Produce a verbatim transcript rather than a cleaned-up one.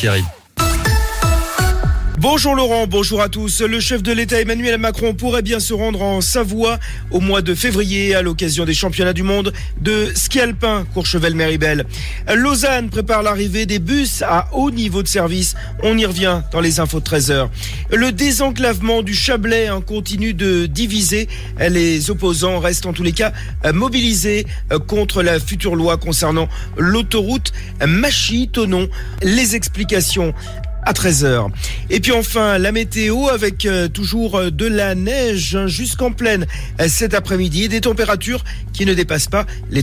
Thierry. Bonjour Laurent, bonjour à tous. Le chef de l'État Emmanuel Macron pourrait bien se rendre en Savoie au mois de février à l'occasion des championnats du monde de ski alpin Courchevel-Méribel. Lausanne prépare l'arrivée des bus à haut niveau de service. On y revient dans les infos de treize heures. Le désenclavement du Chablais hein, continue de diviser. Les opposants restent en tous les cas mobilisés contre la future loi concernant l'autoroute Machy-Thonon. Les explications à treize heures. Et puis enfin, la météo avec euh, toujours euh, de la neige hein, jusqu'en plaine euh, cet après-midi et des températures qui ne dépassent pas les